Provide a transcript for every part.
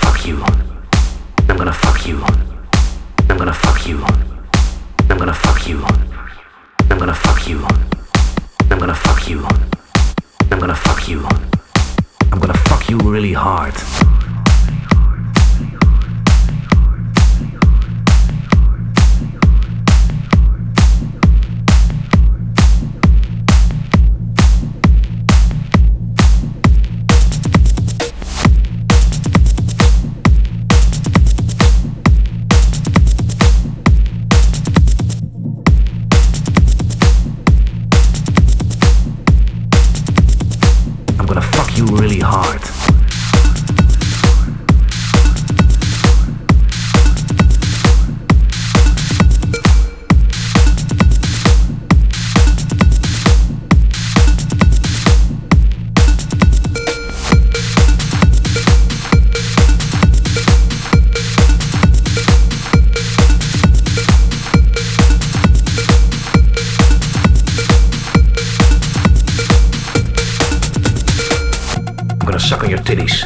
fuck you. I'm gonna fuck you. I'm gonna fuck you. I'm gonna fuck you. I'm gonna fuck you. I'm gonna fuck you. I'm gonna fuck you. I'm gonna fuck you really hard. You really hard. Suck on your titties,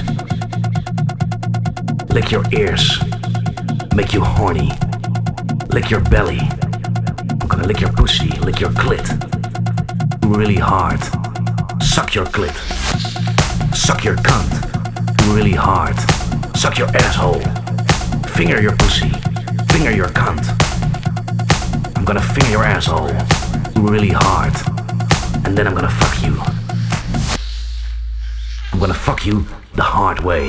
lick your ears, make you horny, lick your belly. I'm gonna lick your pussy, lick your clit, really hard. Suck your clit, suck your cunt, really hard. Suck your asshole, finger your pussy, finger your cunt. I'm gonna finger your asshole, really hard, and then I'm gonna fuck you. I'm gonna fuck you the hard way.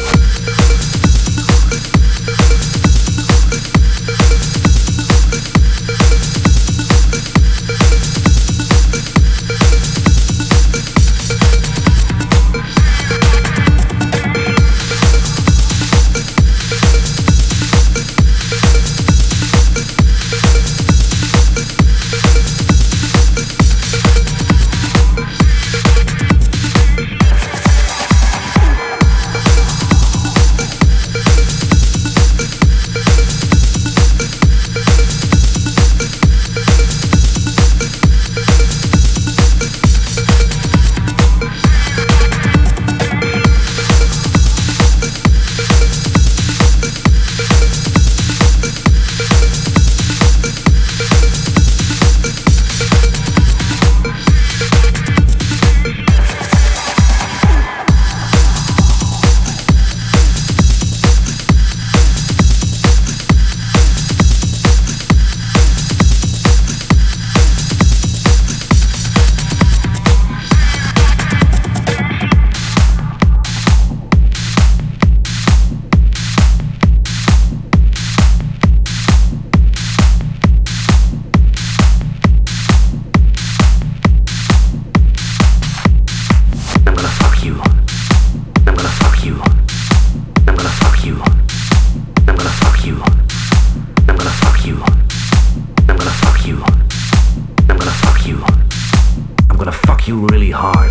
You really hard.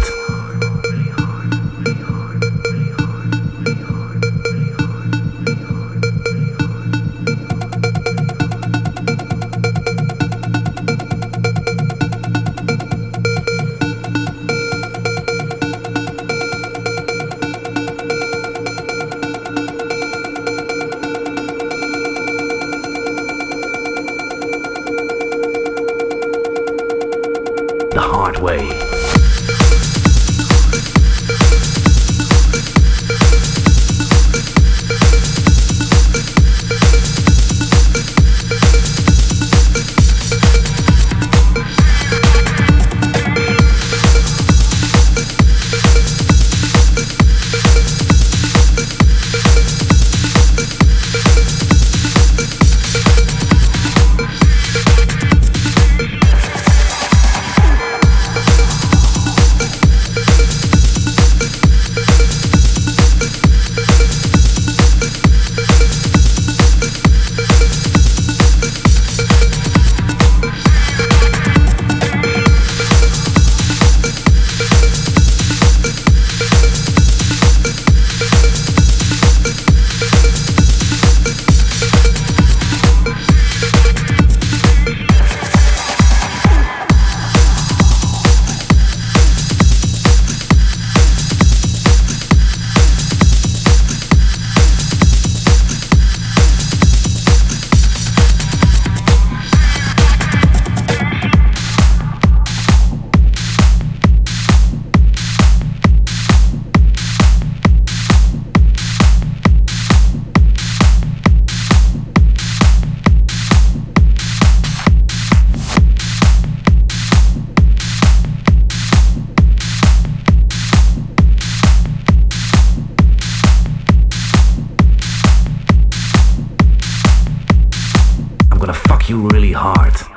The hard way. fuck you really hard.